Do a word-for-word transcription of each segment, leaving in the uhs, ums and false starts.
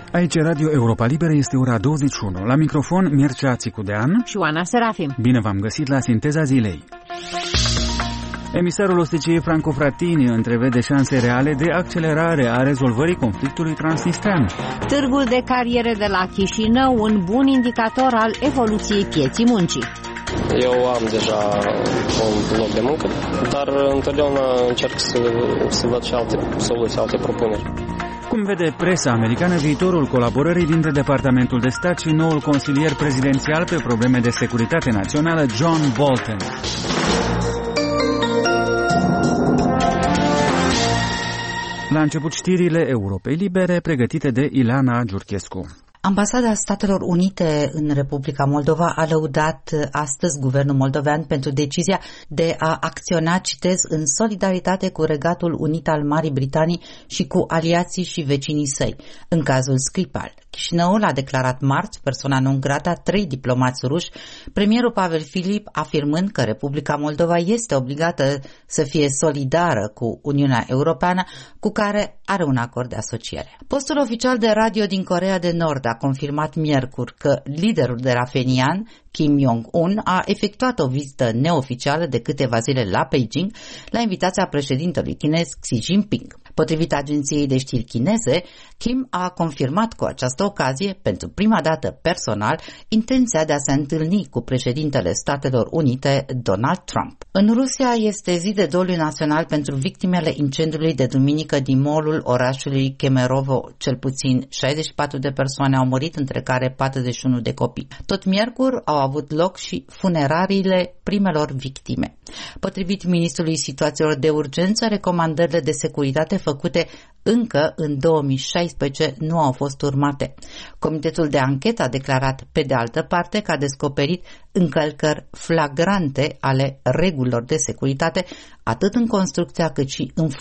Aici Radio Europa Liberă, este ora douăzeci și unu. La microfon Mircea Țicudean și Oana Serafim. Bine v-am găsit la Sinteza Zilei. Emisarul O S C E Franco Frattini întrevede șanse reale de accelerare a rezolvării conflictului transnistrean. Târgul de cariere de la Chișinău, un bun indicator al evoluției pieții muncii. Eu am deja un loc de muncă, dar întotdeauna încerc să, să văd și alte soluții, alte propuneri. Cum vede presa americană viitorul colaborării dintre Departamentul de Stat și noul consilier prezidențial pe probleme de securitate națională, John Bolton? La început știrile Europei Libere, pregătite de Ileana Giurchescu. Ambasada Statelor Unite în Republica Moldova a lăudat astăzi guvernul moldovean pentru decizia de a acționa, citez, în solidaritate cu Regatul Unit al Marii Britanii și cu aliații și vecinii săi. În cazul Skripal, Chișinăul a declarat marți persoana non grata trei diplomați ruși, premierul Pavel Filip afirmând că Republica Moldova este obligată să fie solidară cu Uniunea Europeană, cu care are un acord de asociere. Postul oficial de radio din Coreea de Nord a confirmat miercuri că liderul de la Phenian, Kim Jong-un, a efectuat o vizită neoficială de câteva zile la Beijing la invitația președintelui chinez Xi Jinping. Potrivit agenției de știri chineze, Kim a confirmat cu această ocazie, pentru prima dată personal, intenția de a se întâlni cu președintele Statelor Unite, Donald Trump. În Rusia este zi de doliu național pentru victimele incendiului de duminică din mall-ul orașului Kemerovo. Cel puțin șaizeci și patru de persoane au murit, între care patruzeci și unu de copii. Tot miercuri au avut loc și funerariile primelor victime. Potrivit ministrului situațiilor de urgență, recomandările de securitate făcute încă în două mii șaisprezece nu au fost urmate. Comitetul de anchetă a declarat, pe de altă parte, că a descoperit încălcări flagrante ale regulilor de securitate, atât în construcția cât și în,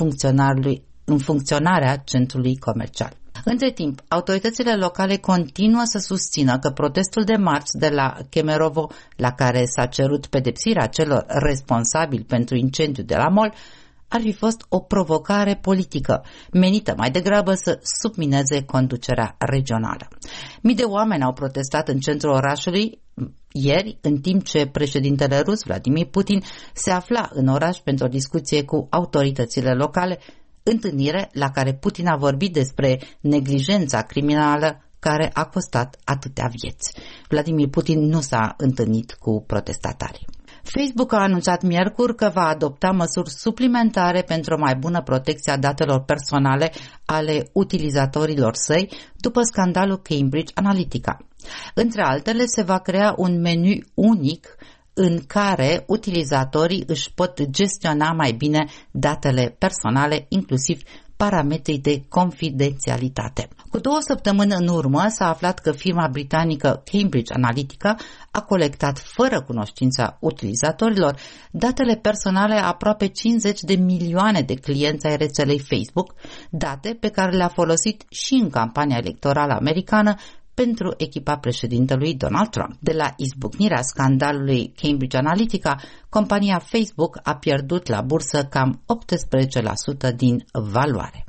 în funcționarea centrului comercial. Între timp, autoritățile locale continuă să susțină că protestul de marți de la Kemerovo, la care s-a cerut pedepsirea celor responsabili pentru incendiul de la mall, ar fi fost o provocare politică, menită mai degrabă să submineze conducerea regională. Mii de oameni au protestat în centrul orașului ieri, în timp ce președintele rus, Vladimir Putin, se afla în oraș pentru o discuție cu autoritățile locale, întâlnire la care Putin a vorbit despre neglijența criminală care a costat atâtea vieți. Vladimir Putin nu s-a întâlnit cu protestatarii. Facebook a anunțat miercuri că va adopta măsuri suplimentare pentru o mai bună protecție a datelor personale ale utilizatorilor săi după scandalul Cambridge Analytica. Între altele, se va crea un meniu unic în care utilizatorii își pot gestiona mai bine datele personale, inclusiv parametrii de confidențialitate. Cu două săptămâni în urmă s-a aflat că firma britanică Cambridge Analytica a colectat fără cunoștința utilizatorilor datele personale a aproape cincizeci de milioane de clienți ai rețelei Facebook, date pe care le-a folosit și în campania electorală americană pentru echipa președintelui Donald Trump. De la izbucnirea scandalului Cambridge Analytica, compania Facebook a pierdut la bursă cam optsprezece la sută din valoare.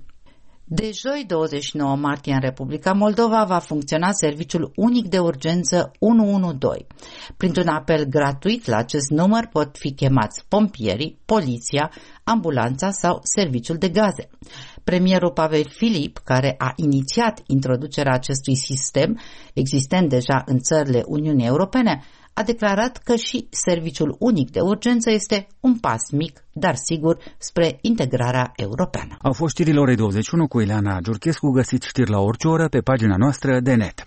De joi, douăzeci și nouă martie, în Republica Moldova va funcționa serviciul unic de urgență unu unu doi. Printr-un apel gratuit la acest număr pot fi chemați pompierii, poliția, ambulanța sau serviciul de gaze. Premierul Pavel Filip, care a inițiat introducerea acestui sistem, existent deja în țările Uniunii Europene, a declarat că și serviciul unic de urgență este un pas mic, dar sigur, spre integrarea europeană. Au fost știrile orei douăzeci și unu cu Ileana Giurchescu, găsiți știri la orice oră pe pagina noastră de net.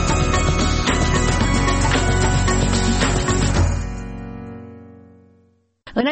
Înainte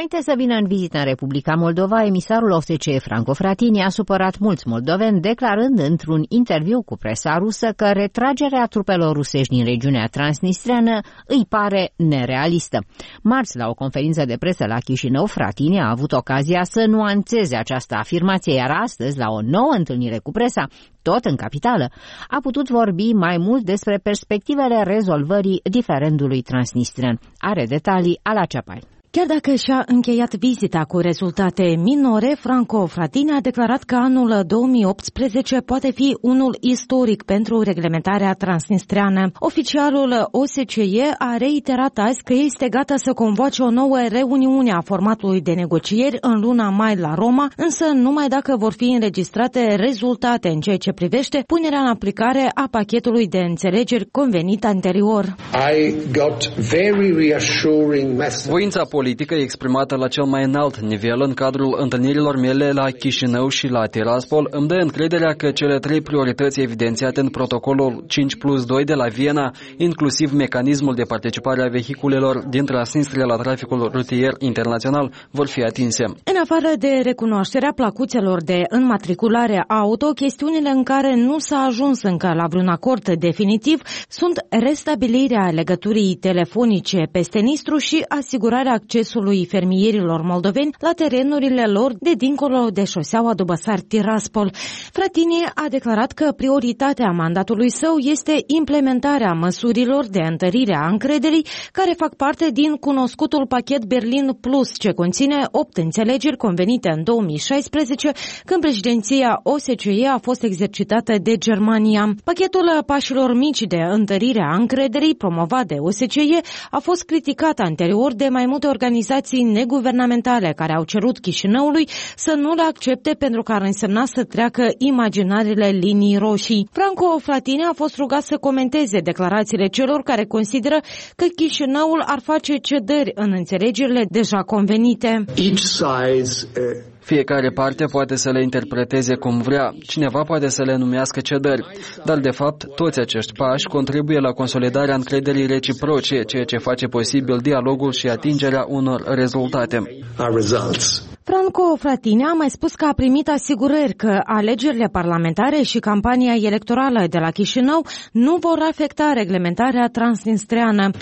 Înainte să vină în vizită în Republica Moldova, emisarul O S C E Franco Frattini a supărat mulți moldoveni, declarând într-un interviu cu presa rusă că retragerea trupelor rusești din regiunea transnistreană îi pare nerealistă. Marți, la o conferință de presă la Chișinău, Frattini a avut ocazia să nuanțeze această afirmație, iar astăzi, la o nouă întâlnire cu presa, tot în capitală, a putut vorbi mai mult despre perspectivele rezolvării diferendului transnistrean. Are detalii Ala Ceapai. Chiar dacă și-a încheiat vizita cu rezultate minore, Franco Frattini a declarat că anul două mii optsprezece poate fi unul istoric pentru reglementarea transnistreană. Oficialul O S C E a reiterat azi că este gata să convoace o nouă reuniune a formatului de negocieri în luna mai la Roma, însă numai dacă vor fi înregistrate rezultate în ceea ce privește punerea în aplicare a pachetului de înțelegeri convenit anterior. I got very reassuring message. Voința politică exprimată la cel mai înalt nivel în cadrul întâlnirilor mele la Chișinău și la Tiraspol îmi dă încrederea că cele trei priorități evidențiate în protocolul cinci plus doi de la Viena, inclusiv mecanismul de participare a vehiculelor din Transnistria la traficul rutier internațional, vor fi atinse. În afară de recunoașterea placuțelor de înmatriculare auto, chestiunile în care nu s-a ajuns încă la vreun acord definitiv sunt restabilirea legăturii telefonice peste Nistru și asigurarea accesului fermierilor moldoveni la terenurile lor de dincolo de șoseaua Dubăsari-Tiraspol. Frattini a declarat că prioritatea mandatului său este implementarea măsurilor de întărire a încrederii care fac parte din cunoscutul pachet Berlin Plus, ce conține opt înțelegeri convenite în două mii șaisprezece, când președinția O S C E a fost exercitată de Germania. Pachetul pașilor mici de întărire a încrederii promovat de O S C E a fost criticat anterior de mai multe organizații neguvernamentale care au cerut Chișinăului să nu le accepte pentru că ar însemna să treacă imaginarele linii roșii. Franco Frattini a fost rugat să comenteze declarațiile celor care consideră că Chișinăul ar face cedări în înțelegerile deja convenite. Each side, uh... Fiecare parte poate să le interpreteze cum vrea, cineva poate să le numească cedări, dar de fapt toți acești pași contribuie la consolidarea încrederii reciproce, ceea ce face posibil dialogul și atingerea unor rezultate. Franco Frattini a mai spus că a primit asigurări că alegerile parlamentare și campania electorală de la Chișinău nu vor afecta reglementarea transnistreană.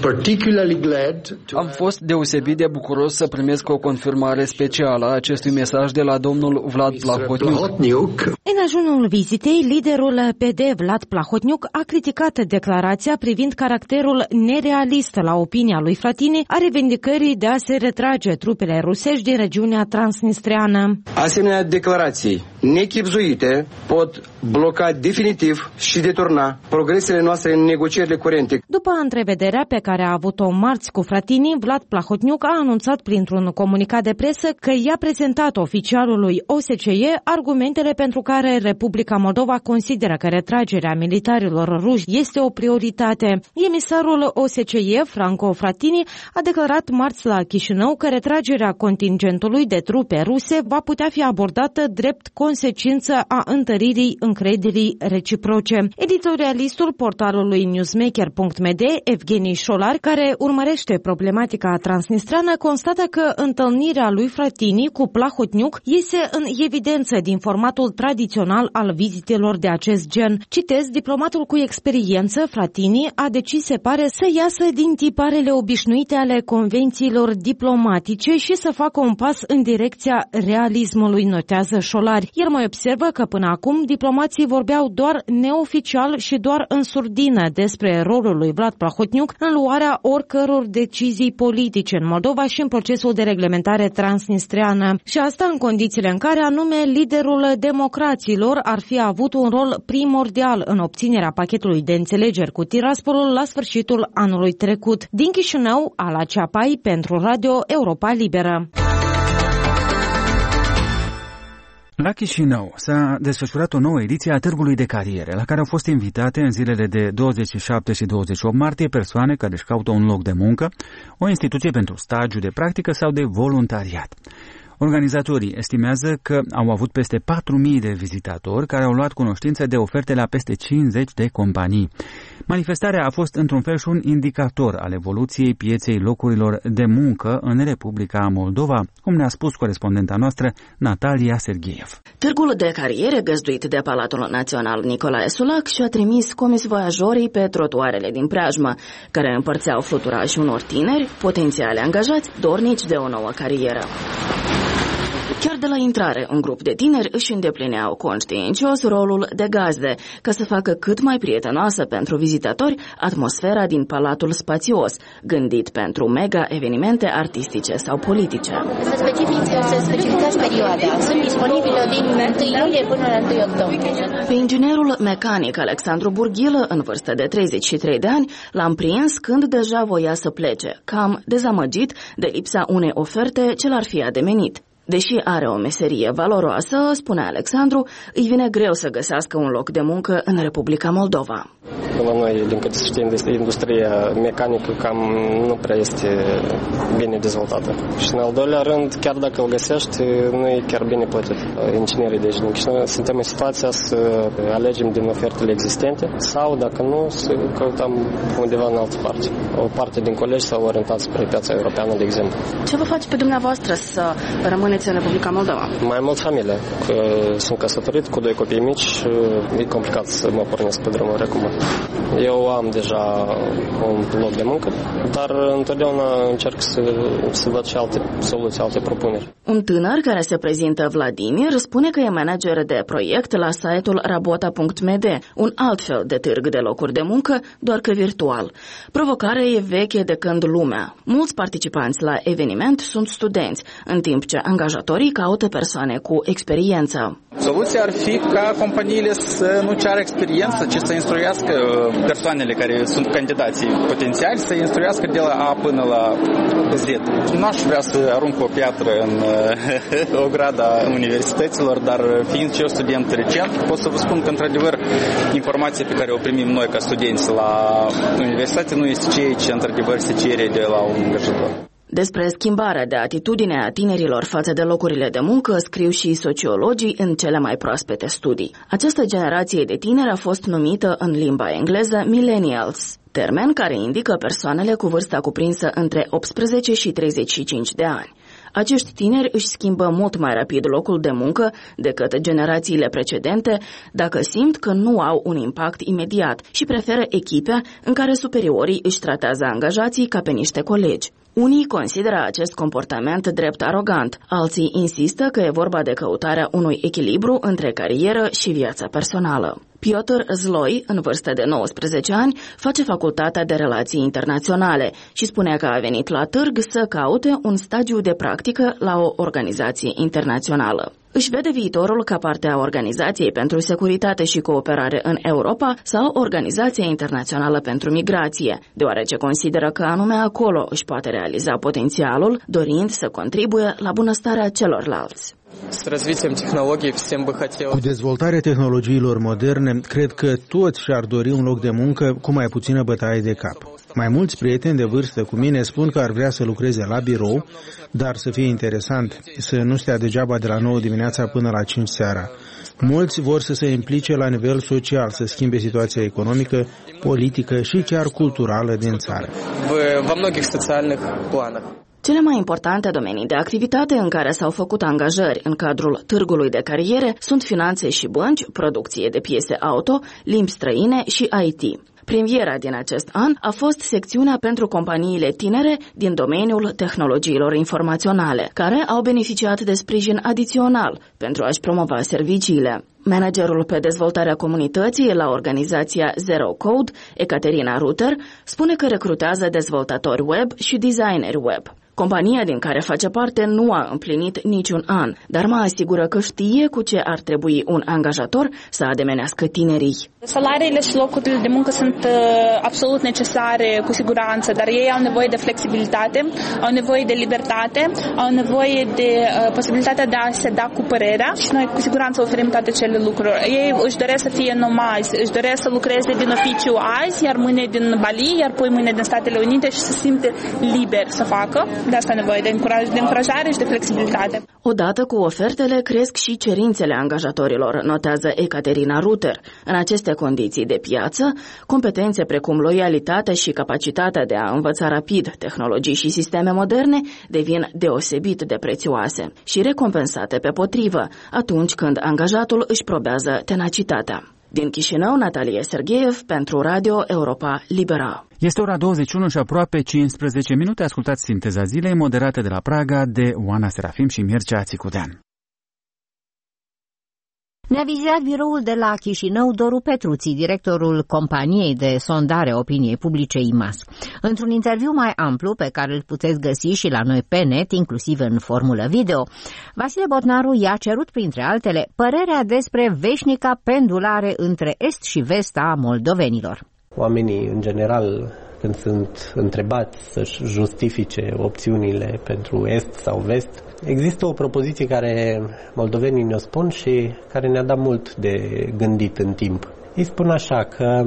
Am fost deosebit de bucuros să primesc o confirmare specială a acestui mesaj de la domnul Vlad Plahotniuc. În ajunul vizitei, liderul P D Vlad Plahotniuc a criticat declarația privind caracterul nerealist, la opinia lui Frattini, a revendicării de a se retrage trupele rusești din regiunea transnistreană. Asemenea declarații nechibzuite pot bloca definitiv și deturna progresele noastre în negocierile curente. După întrevederea pe care a avut-o marți cu Frattini, Vlad Plahotniuc a anunțat printr-un comunicat de presă că i-a prezentat oficialului O S C E argumentele pentru care Republica Moldova consideră că retragerea militarilor ruși este o prioritate. Emisarul O S C E, Franco Frattini, a declarat marți la Chișinău că retragerea contingentului de trupe ruse va putea fi abordată drept consecință a întăririi încrederii reciproce. Editorialistul portalului newsmaker punct m d, Evgeni Șolar, care urmărește problematica transnistreană, constată că întâlnirea lui Frattini cu Plahotniuc iese în evidență din formatul tradițional al vizitelor de acest gen. Citez, diplomatul cu experiență, Frattini, a decis, se pare, să iasă din tiparele obișnuite ale convențiilor diplomatice și să facă un pas în direcția realismului, notează Șolari. El mai observă că până acum diplomații vorbeau doar neoficial și doar în surdină despre rolul lui Vlad Plahotniuc în luarea oricăror decizii politice în Moldova și în procesul de reglementare transnistreană. Și asta în condițiile în care anume liderul democraților ar fi avut un rol primordial în obținerea pachetului de înțelegeri cu Tiraspolul la sfârșitul anului trecut. Din Chișinău, Ala Ceapai pentru Radio Europa Liberă. La Chișinău s-a desfășurat o nouă ediție a Târgului de Cariere, la care au fost invitate în zilele de douăzeci și șapte și douăzeci și opt martie persoane care își caută un loc de muncă, o instituție pentru stagiu de practică sau de voluntariat. Organizatorii estimează că au avut peste patru mii de vizitatori care au luat cunoștință de oferte la peste cincizeci de companii. Manifestarea a fost într-un fel și un indicator al evoluției pieței locurilor de muncă în Republica Moldova, cum ne-a spus corespondenta noastră Natalia Sergeev. Târgul de cariere găzduit de Palatul Național Nicolae Sulac și-a trimis comisvoiajorii pe trotuarele din preajmă, care împărțeau fluturași unor tineri, potențiale angajați, dornici de o nouă carieră. Chiar de la intrare, un grup de tineri își îndeplineau conștiincios rolul de gazde, ca să facă cât mai prietenoasă pentru vizitatori atmosfera din Palatul Spațios, gândit pentru mega-evenimente artistice sau politice. Să specifici, să specificați perioada. Sunt disponibile din întâi iulie până la întâi octombrie. Pe inginerul mecanic Alexandru Burghilă, în vârstă de treizeci și trei de ani, l-am prins când deja voia să plece, cam dezamăgit de lipsa unei oferte ce l-ar fi ademenit. Deși are o meserie valoroasă, spune Alexandru, îi vine greu să găsească un loc de muncă în Republica Moldova. La noi, din câte știm, industria mecanică cam nu prea este bine dezvoltată. Și în al doilea rând, chiar dacă îl găsești, nu e chiar bine plătit. Inginerii de aici, și noi suntem în situația să alegem din ofertele existente sau, dacă nu, să căutăm undeva în altă parte. O parte din colegi s-au orientat spre piața europeană, de exemplu. Ce vă face pe dumneavoastră să rămâneți în Republica Moldova? Mai mult familie, că sunt căsătorit cu doi copii mici, e complicat să mă pornesc pe drumuri acum. Eu am deja un loc de muncă, dar întotdeauna încerc să, să văd și alte soluții, alte propuneri. Un tânăr care se prezintă Vladimir spune că e manager de proiect la site-ul rabota punct m d, un alt fel de târg de locuri de muncă, doar că virtual. Provocarea e veche de când lumea. Mulți participanți la eveniment sunt studenți, în timp ce angajatorii caută persoane cu experiență. Soluția ar fi ca companiile să nu ceară experiență, ci să instruiască persoanele care sunt candidații potențiali, să instruiască de la A până la Z. Nu aș vrea să arunc o piatră în o grada universităților, dar fiind și eu student recent, pot să vă spun că, într-adevăr, informația pe care o primim noi ca studenți la universitate nu este ceea ce, într-adevăr, se cere de la un angajator. Despre schimbarea de atitudine a tinerilor față de locurile de muncă scriu și sociologii în cele mai proaspete studii. Această generație de tineri a fost numită în limba engleză millennials, termen care indică persoanele cu vârsta cuprinsă între optsprezece și treizeci și cinci de ani. Acești tineri își schimbă mult mai rapid locul de muncă decât generațiile precedente dacă simt că nu au un impact imediat și preferă echipe în care superiorii își tratează angajații ca pe niște colegi. Unii consideră acest comportament drept arogant, alții insistă că e vorba de căutarea unui echilibru între carieră și viața personală. Piotr Zloi, în vârstă de nouăsprezece ani, face facultatea de relații internaționale și spunea că a venit la târg să caute un stagiu de practică la o organizație internațională. Își vede viitorul ca parte a Organizației pentru Securitate și Cooperare în Europa sau Organizația Internațională pentru Migrație, deoarece consideră că anume acolo își poate realiza potențialul, dorind să contribuie la bunăstarea celorlalți. Cu dezvoltarea tehnologiilor moderne, cred că toți și-ar dori un loc de muncă cu mai puțină bătaie de cap. Mai mulți prieteni de vârstă cu mine spun că ar vrea să lucreze la birou, dar să fie interesant, să nu stea degeaba de la nouă dimineața până la cinci seara. Mulți vor să se implice la nivel social, să schimbe situația economică, politică și chiar culturală din țară. Cele mai importante domenii de activitate în care s-au făcut angajări în cadrul târgului de cariere sunt finanțe și bănci, producție de piese auto, limbi străine și I T. Premiera din acest an a fost secțiunea pentru companiile tinere din domeniul tehnologiilor informaționale, care au beneficiat de sprijin adițional pentru a-și promova serviciile. Managerul pe dezvoltarea comunității la organizația Zero Code, Ecaterina Ruter, spune că recrutează dezvoltatori web și designeri web. Compania din care face parte nu a împlinit niciun an, dar mă asigură că știe cu ce ar trebui un angajator să ademenească tinerii. Salariile și locurile de muncă sunt uh, absolut necesare, cu siguranță, dar ei au nevoie de flexibilitate, au nevoie de libertate, au nevoie de uh, posibilitatea de a se da cu părerea și noi cu siguranță oferim toate cele lucruri. Ei își doresc să fie nomazi, își doresc să lucreze din oficiu azi, iar mâine din Bali, iar poi mâine din Statele Unite și să simte liber să facă. De asta nevoie de, încuraj, de încurajare și de flexibilitate. Odată cu ofertele cresc și cerințele angajatorilor, notează Ecaterina Ruter. În aceste condiții de piață, competențe precum loialitatea și capacitatea de a învăța rapid tehnologii și sisteme moderne devin deosebit de prețioase și recompensate pe potrivă atunci când angajatul își probează tenacitatea. Din Chișinău, Natalia Sergeev pentru Radio Europa Liberă. Este ora douăzeci și unu și aproape cincisprezece minute. Ascultați Sinteza Zilei, moderată de la Praga de Oana Serafim și Mircea Țicudean. Ne-a vizitat biroul de la Chișinău Doru Petruții, directorul companiei de sondare opiniei publice I M A S. Într-un interviu mai amplu, pe care îl puteți găsi și la noi pe net, inclusiv în formulă video, Vasile Botnaru i-a cerut, printre altele, părerea despre veșnica pendulare între est și vest a moldovenilor. Oamenii, în general, când sunt întrebați să-și justifice opțiunile pentru est sau vest, există o propoziție care moldovenii ne-o spun și care ne-a dat mult de gândit în timp. Ei spun așa că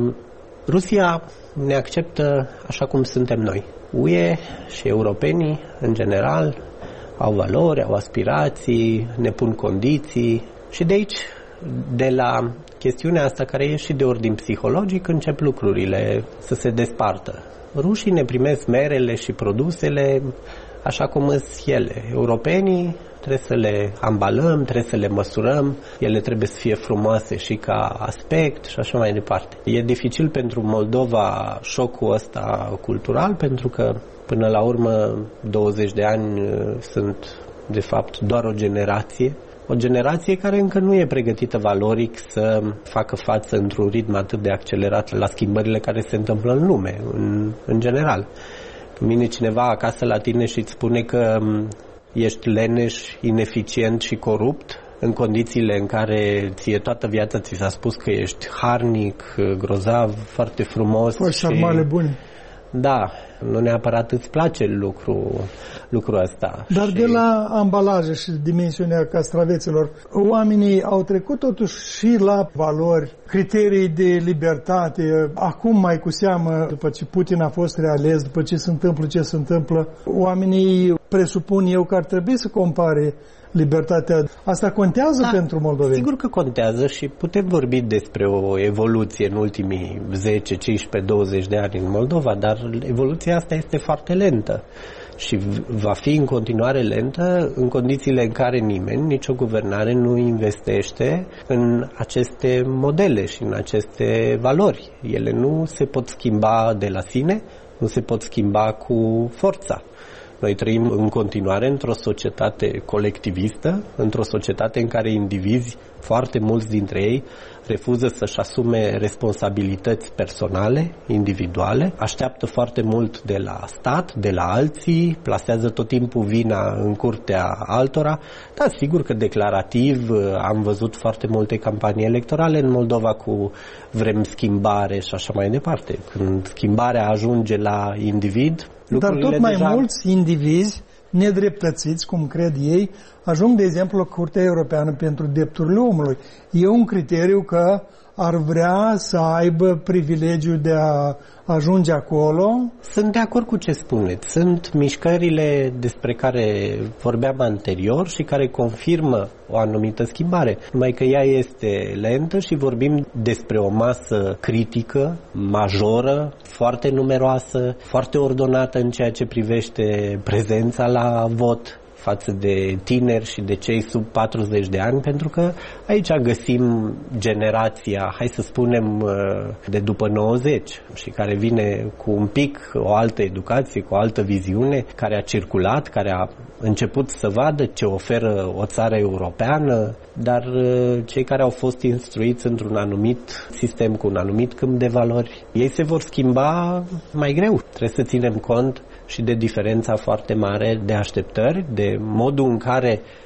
Rusia ne acceptă așa cum suntem noi. U E și europenii, în general, au valori, au aspirații, ne pun condiții și de aici, de la chestiunea asta care e și de ordin psihologic, încep lucrurile să se despartă. Rușii ne primesc merele și produsele așa cum sunt ele. Europenii trebuie să le ambalăm, trebuie să le măsurăm, ele trebuie să fie frumoase și ca aspect și așa mai departe. E dificil pentru Moldova șocul ăsta cultural, pentru că până la urmă douăzeci de ani sunt de fapt doar o generație. O generație care încă nu e pregătită valoric să facă față într-un ritm atât de accelerat la schimbările care se întâmplă în lume, în, în general. Când vine cineva acasă la tine și îți spune că ești leneș, ineficient și corupt, în condițiile în care ție toată viața ți s-a spus că ești harnic, grozav, foarte frumos. Foarte șarmale bune. Da, nu neapărat îți place lucru, lucrul ăsta. Dar și... de la ambalaje și dimensiunea castraveților, oamenii au trecut totuși și la valori, criterii de libertate. Acum mai cu seamă, după ce Putin a fost reales, după ce se întâmplă ce se întâmplă, oamenii presupun eu că ar trebui să compare libertatea. Asta contează da, pentru moldoveni? Sigur că contează și putem vorbi despre o evoluție în ultimii zece, cincisprezece, douăzeci de ani în Moldova, dar evoluția asta este foarte lentă și va fi în continuare lentă în condițiile în care nimeni, nicio guvernare nu investește în aceste modele și în aceste valori. Ele nu se pot schimba de la sine, nu se pot schimba cu forța. Noi trăim în continuare într-o societate colectivistă, într-o societate în care indivizi, foarte mulți dintre ei, refuză să-și asume responsabilități personale, individuale, așteaptă foarte mult de la stat, de la alții, plasează tot timpul vina în curtea altora. Da, sigur că declarativ am văzut foarte multe campanii electorale în Moldova cu vrem schimbare și așa mai departe. Când schimbarea ajunge la individ, dar tot mai deja... mulți indivizi nedreptățiți, cum cred ei, ajung, de exemplu, la Curtea Europeană pentru Drepturile Omului. E un criteriu că ar vrea să aibă privilegiul de a ajunge acolo. Sunt de acord cu ce spuneți. Sunt mișcările despre care vorbeam anterior și care confirmă o anumită schimbare. Numai că ea este lentă și vorbim despre o masă critică, majoră, foarte numeroasă, foarte ordonată în ceea ce privește prezența la vot față de tineri și de cei sub patruzeci de ani, pentru că aici găsim generația, hai să spunem, de după nouăzeci și care vine cu un pic o altă educație, cu o altă viziune, care a circulat, care a început să vadă ce oferă o țară europeană, dar cei care au fost instruiți într-un anumit sistem, cu un anumit câmp de valori, ei se vor schimba mai greu. Trebuie să ținem cont și de diferența foarte mare de așteptări, de modul în care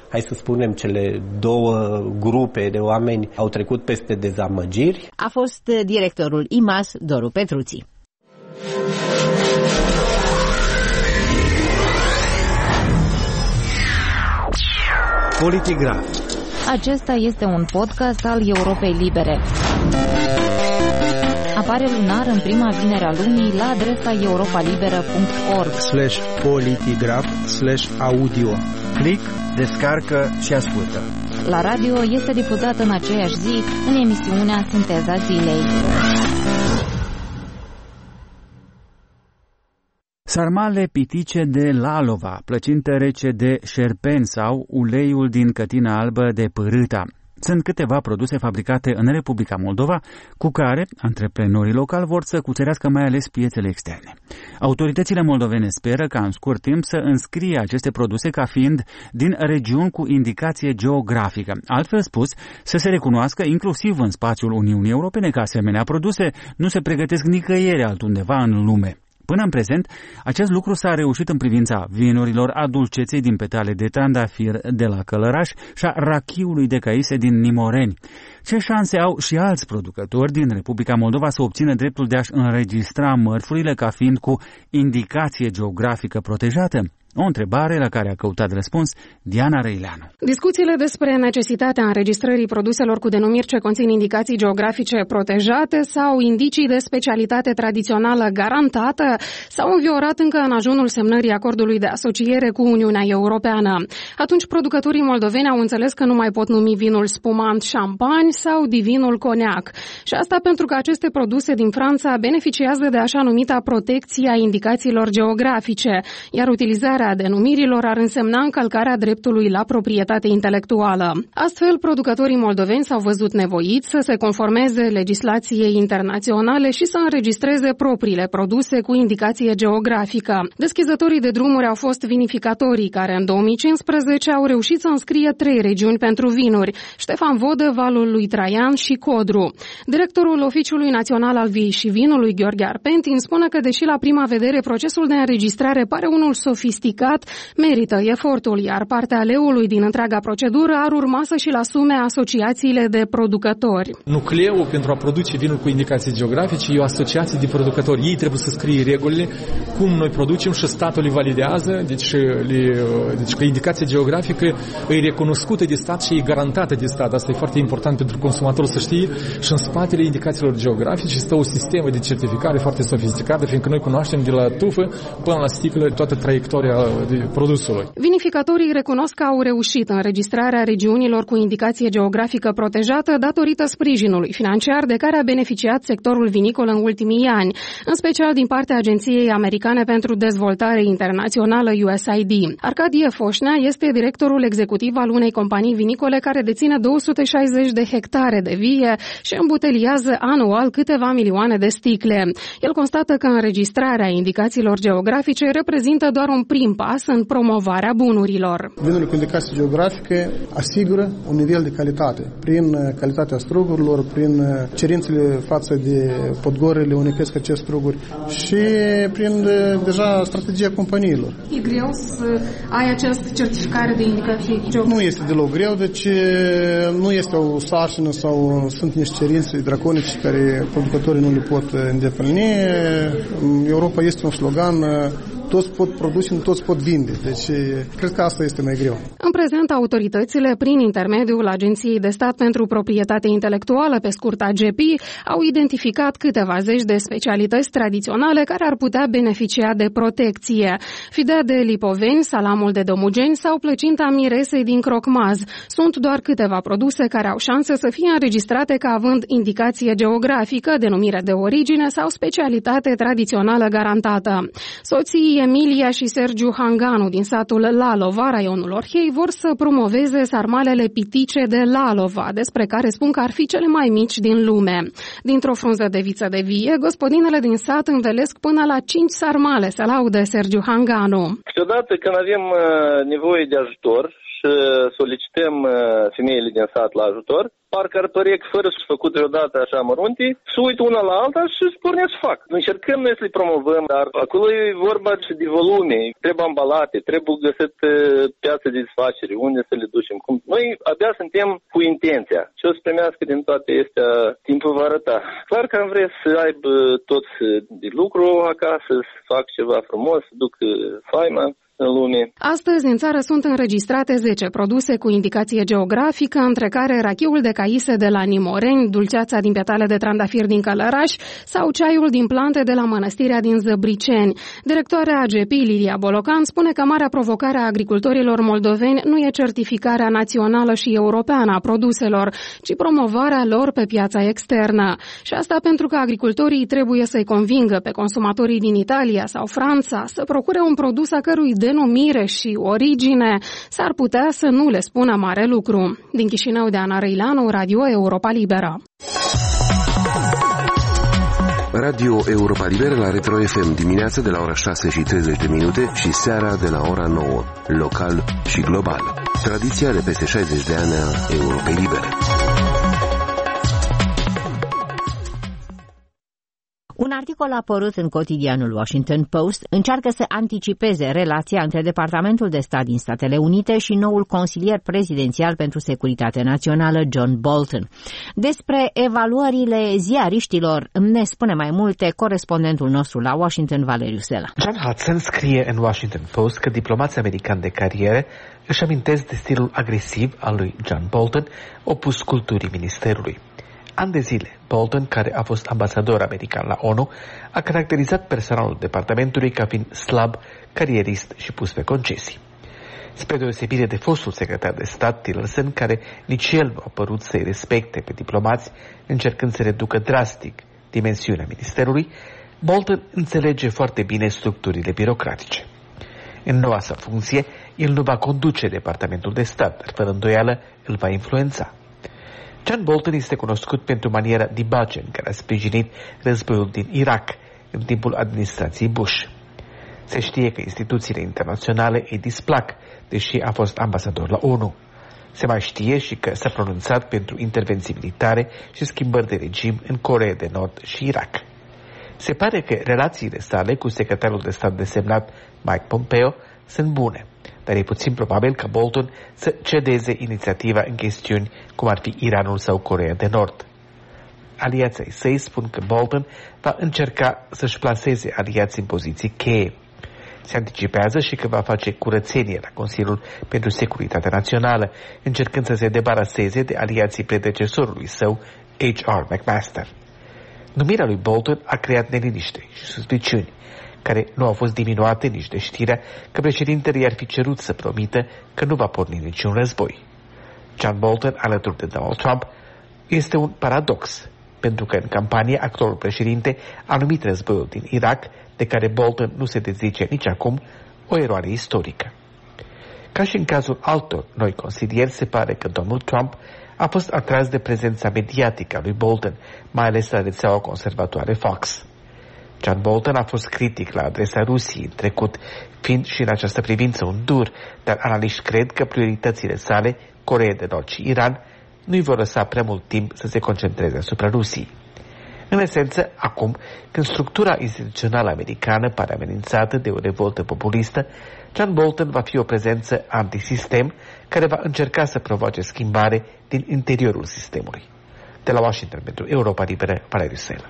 hai să spunem, cele două grupe de oameni au trecut peste dezamăgiri. A fost directorul I M A S, Doru Petruții. Politigraf. Acesta este un podcast al Europei Libere. Apare lunar în prima vinere a lunii la adresa europalibera punct org slash politigraf slash audio. Click, descarcă și ascultă. La radio este difuzat în aceeași zi în emisiunea Sinteza Zilei. Sarmale pitice de lalova, plăcintă rece de șerpen sau uleiul din cătina albă de pârâta. Sunt câteva produse fabricate în Republica Moldova, cu care antreprenorii locali vor să cucerească mai ales piețele externe. Autoritățile moldovene speră ca în scurt timp să înscrie aceste produse ca fiind din regiuni cu indicație geografică. Altfel spus, să se recunoască inclusiv în spațiul Uniunii Europene că asemenea produse nu se pregătesc nicăieri altundeva în lume. Până în prezent, acest lucru s-a reușit în privința vinurilor a dulceței din petale de trandafir de la Călăraș și a rachiului de caise din Nimoreni. Ce șanse au și alți producători din Republica Moldova să obțină dreptul de a-și înregistra mărfurile ca fiind cu indicație geografică protejată? O întrebare la care a căutat răspuns Diana Răileanu. Discuțiile despre necesitatea înregistrării produselor cu denumiri ce conțin indicații geografice protejate sau indicii de specialitate tradițională garantată s-au înviorat încă în ajunul semnării acordului de asociere cu Uniunea Europeană. Atunci producătorii moldoveni au înțeles că nu mai pot numi vinul spumant șampani sau divinul coniac. Și asta pentru că aceste produse din Franța beneficiază de așa numita protecție a indicațiilor geografice, iar utilizarea a denumirilor ar însemna încălcarea dreptului la proprietate intelectuală. Astfel, producătorii moldoveni s-au văzut nevoiți să se conformeze legislației internaționale și să înregistreze propriile produse cu indicație geografică. Deschizătorii de drumuri au fost vinificatorii, care în două mii cincisprezece au reușit să înscrie trei regiuni pentru vinuri: Ștefan Vodă, Valul lui Traian și Codru. Directorul Oficiului Național al Viei și Vinului, Gheorghe Arpentin, spune că, deși la prima vedere procesul de înregistrare pare unul sofisticat, merită efortul, iar partea leului din întreaga procedură ar urma să și-l asume asociațiile de producători. Nucleul pentru a produce vinul cu indicații geografice e o asociație de producători. Ei trebuie să scrie regulile, cum noi producem și statul le validează, deci, le, deci că indicația geografică e recunoscută de stat și e garantată de stat. Asta e foarte important pentru consumator să știe, și în spatele indicațiilor geografice stă o sistemă de certificare foarte sofisticată, fiindcă noi cunoaștem de la tufă până la sticlă toată traiectoria produsului. Vinificatorii recunosc că au reușit înregistrarea regiunilor cu indicație geografică protejată datorită sprijinului financiar de care a beneficiat sectorul vinicol în ultimii ani, în special din partea Agenției Americane pentru Dezvoltare Internațională U S A I D. Arcadie Foșnea este directorul executiv al unei companii vinicole care deține două sute șaizeci de hectare de vie și îmbuteliază anual câteva milioane de sticle. El constată că înregistrarea indicațiilor geografice reprezintă doar un prim pas în promovarea bunurilor. Vinurile cu indicație geografică asigură un nivel de calitate prin calitatea strugurilor, prin cerințele față de podgorile unde cresc aceste struguri și prin deja strategia companiilor. E greu să ai această certificare de indicație geografică? Nu este deloc greu, deci nu este o sarcină sau sunt niște cerințe draconice care producătorii nu le pot îndeplini. Europa este un slogan: toți pot produce, nu toți pot vinde. Deci, cred că asta este mai greu. În prezent, autoritățile, prin intermediul Agenției de Stat pentru Proprietate Intelectuală, pe scurt A G P, au identificat câteva zeci de specialități tradiționale care ar putea beneficia de protecție. Fidea de lipoveni, salamul de domugeni sau plăcinta miresei din Crocmaz sunt doar câteva produse care au șanse să fie înregistrate ca având indicație geografică, denumire de origine sau specialitate tradițională garantată. Soții Emilia și Sergiu Hanganu din satul Lalova, raionul Orhei, vor să promoveze sarmalele pitice de Lalova, despre care spun că ar fi cele mai mici din lume. Dintr-o frunză de viță de vie, gospodinele din sat învelesc până la cinci sarmale, se laudă Sergiu Hanganu. Câteodată când avem nevoie de ajutor solicităm femeile din sat la ajutor, parcă ar părea că fără să-și făcut vreodată așa mărunte, să uită una la alta și se porne să fac. Încercăm noi să le promovăm, dar acolo e vorba de volume, trebuie ambalate, trebuie găsit piață de desfacere, unde să le ducem. Cum. Noi abia suntem cu intenția. Ce o să primească din toate astea, timpul va arăta. Clar că am vrea să aibă toți de lucru acasă, să fac ceva frumos, să duc faima în lume. Astăzi în țară sunt înregistrate zece produse cu indicație geografică, între care rachiul de caise de la Nimoreni, dulceața din petale de trandafir din Călăraș sau ceaiul din plante de la Mănăstirea din Zăbriceni. Directoarea A G P, Lilia Bolocan, spune că marea provocare a agricultorilor moldoveni nu e certificarea națională și europeană a produselor, ci promovarea lor pe piața externă. Și asta pentru că agricultorii trebuie să-i convingă pe consumatorii din Italia sau Franța să procure un produs a cărui denumire și origine s-ar putea să nu le spună mare lucru. Din Chișinău, de Ana Răileanu, Radio Europa Liberă. Radio Europa Liberă la Retro F M, dimineața de la ora șase și treizeci de minute și seara de la ora nouă, local și global. Tradiția de peste șaizeci de ani a Europei Libere. Un articol apărut în cotidianul Washington Post încearcă să anticipeze relația între Departamentul de Stat din Statele Unite și noul consilier prezidențial pentru securitate națională, John Bolton. Despre evaluările ziariștilor ne spune mai multe corespondentul nostru la Washington, Valeriu Sela. John Hudson scrie în Washington Post că diplomații americani de carieră își amintesc de stilul agresiv al lui John Bolton, opus culturii ministerului. Ani de zile, Bolton, care a fost ambasador american la ONU, a caracterizat personalul departamentului ca fiind slab, carierist și pus pe concesii. Spre deosebire de fostul secretar de stat, Tillerson, care nici el nu a părut să-i respecte pe diplomați, încercând să reducă drastic dimensiunea ministerului, Bolton înțelege foarte bine structurile birocratice. În noua sa funcție, el nu va conduce departamentul de stat, dar fără îndoială îl va influența. John Bolton este cunoscut pentru maniera dibace în care a sprijinit războiul din Irak în timpul administrației Bush. Se știe că instituțiile internaționale îi displac, deși a fost ambasador la ONU. Se mai știe și că s-a pronunțat pentru intervenții militare și schimbări de regim în Coreea de Nord și Irak. Se pare că relațiile sale cu secretarul de stat desemnat Mike Pompeo sunt bune, dar e puțin probabil ca Bolton să cedeze inițiativa în chestiuni cum ar fi Iranul sau Coreea de Nord. Aliații săi spun că Bolton va încerca să-și plaseze aliații în poziții cheie. Se anticipează și că va face curățenie la Consiliul pentru Securitate Națională, încercând să se debaraseze de aliații predecesorului său, H R McMaster. Numirea lui Bolton a creat neliniște și suspiciuni, care nu au fost diminuate nici de știrea că președintele i-ar fi cerut să promită că nu va porni niciun război. John Bolton, alături de Donald Trump, este un paradox, pentru că în campanie actualul președinte a numit războiul din Irak, de care Bolton nu se dezice nici acum, o eroare istorică. Ca și în cazul altor noi consilieri, se pare că Donald Trump a fost atras de prezența mediatică a lui Bolton, mai ales la rețeaua conservatoare Fox. John Bolton a fost critic la adresa Rusiei în trecut, fiind și în această privință un dur, dar analiști cred că prioritățile sale, Coreea de Nord și Iran, nu-i vor lăsa prea mult timp să se concentreze asupra Rusiei. În esență, acum, când structura instituțională americană pare amenințată de o revoltă populistă, John Bolton va fi o prezență antisistem care va încerca să provoace schimbare din interiorul sistemului. De la Washington pentru Europa Liberă, Valeriu Sela.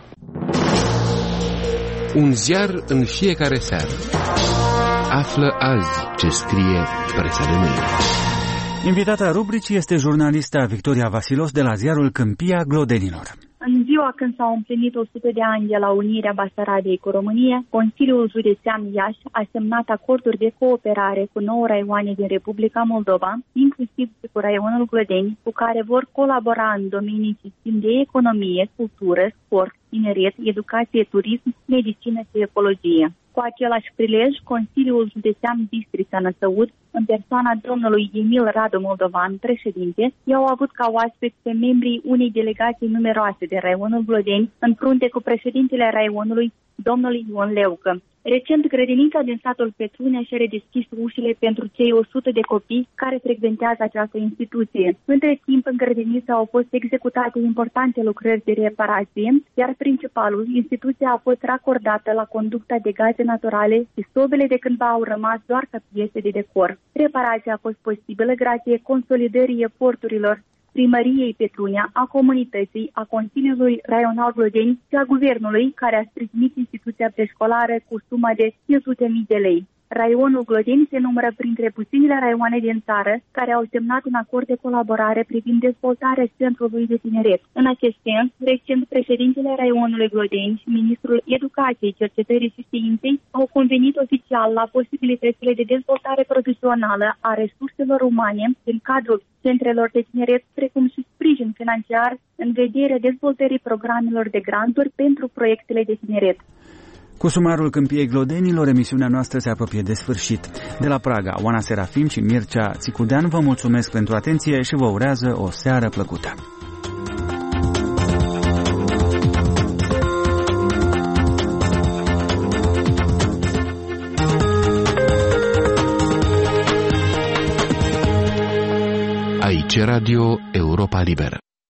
Un ziar în fiecare seară. Află azi ce scrie presa de mâine. Invitata rubricii este jurnalista Victoria Vasilos de la ziarul Câmpia Glodenilor. În ziua când s-au împlinit o sută de ani de la unirea Basarabiei cu România, Consiliul Județean Iași a semnat acorduri de cooperare cu nouă raioane din Republica Moldova, inclusiv cu raionul Glodeni, cu care vor colabora în domenii ce țin de economie, cultură, sport, tineret, educație, turism, medicină și ecologie. Cu același prilej, Consiliul Județean Bistrița Năsăud în persoana domnului Emil Radu Moldovan, președinte, i-au avut ca oaspeți pe membrii unei delegații numeroase de raionul Glodeni, în frunte cu președintele raionului, domnul Ion Leucă. Recent, grădinița din satul Petrunea și-a redeschis ușile pentru cei o sută de copii care frecventează această instituție. Între timp, în grădiniță au fost executate importante lucrări de reparație, iar principalul, instituția a fost racordată la conducta de gaze naturale și sobele de cândva au rămas doar ca piese de decor. Reparația a fost posibilă grație consolidării eforturilor Primăriei Petrunea, a comunității, a Consiliului Raional Glodeni și a Guvernului, care a sprijinit instituția preșcolară cu suma de cinci sute de mii de lei. Raionul Glodeni se numără printre puținele raioane din țară care au semnat un acord de colaborare privind dezvoltarea Centrului de Tineret. În acest sens, recent, președintele raionului Glodeni și ministrul Educației, Cercetării și Științei au convenit oficial la posibilitățile de dezvoltare profesională a resurselor umane din cadrul centrelor de tineret, precum și sprijin financiar în vederea dezvoltării programelor de granturi pentru proiectele de tineret. Cu sumarul Câmpiei Glodenilor, emisiunea noastră se apropie de sfârșit. De la Praga, Oana Serafim și Mircea Țicudean vă mulțumesc pentru atenție și vă urează o seară plăcută. Aici Radio Europa Liberă.